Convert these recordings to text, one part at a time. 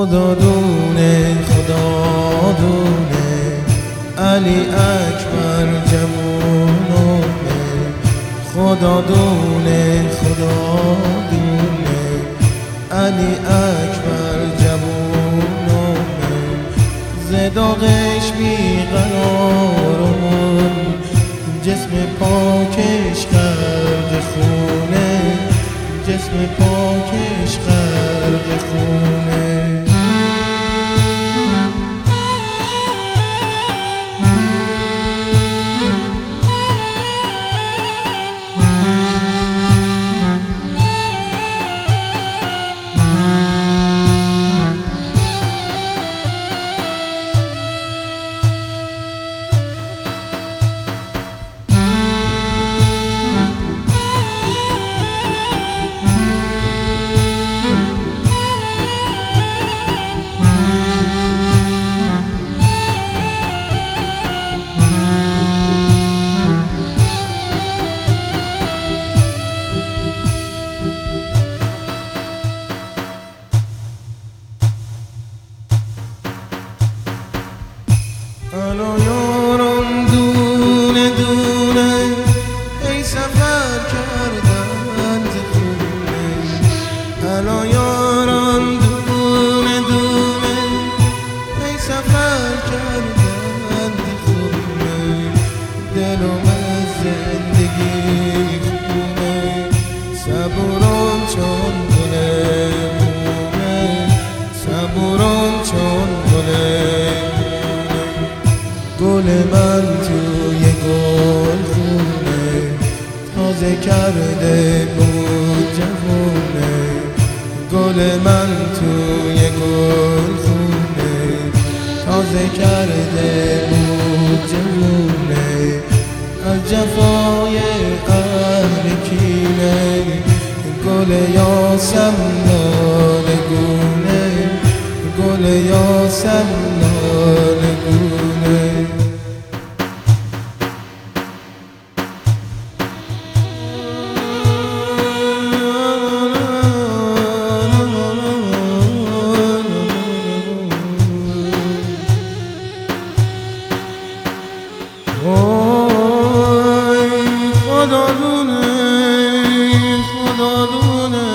خدا دونه علی اکبر جوونمه، خدا دونه علی اکبر جوونمه، زداغش بیقرارمون جسم پاکش غرق خونه، جسم پاکش غرق خونه. الا یاران دونه ای سفر کردند خونه، الا یاران دونه ای سفر کردند خونه، دلم از زندگی خونه، صبوران چون گلونه، صبوران چون گله، گل من توی گل خونه، تازه کرده بود جوونه، گل من توی گل خونه، تازه کرده بود جوونه، از جفای اهل کینه، گل یاسم لاله گونه، گل یاسم لاله گونه. خدا دونه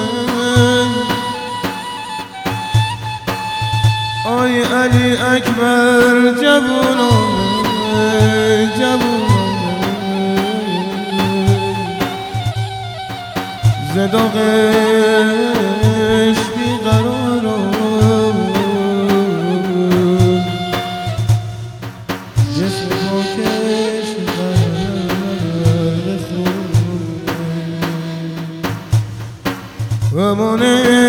آی علی اکبر جوونمه، زداغش بیقرارم جسم پاکش غرق خونه، و من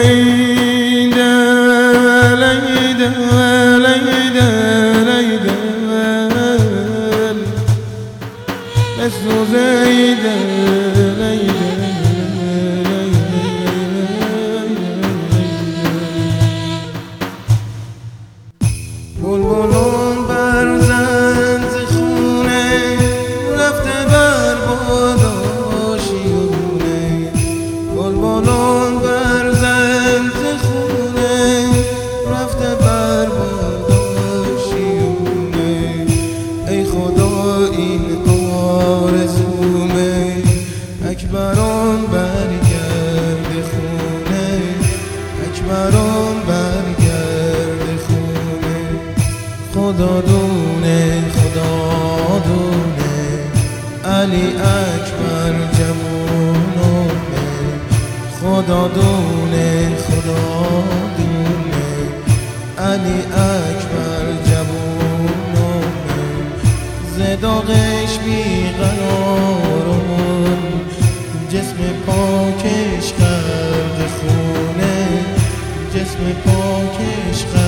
بلبلان برزند خونه، رفته بر باداشیونه، بلبلان برزند خونه، رفته بر باداشیونه، ای خدا این آرزومه، اکبران برگرد خونه، اکبران برگرد خونه، خدا دونه علی اکبر جوونمه، خدا دونه علی اکبر جوونمه، زداغش بیقرارمون جسم پاکش غرق خونه، جسم پاکش غرق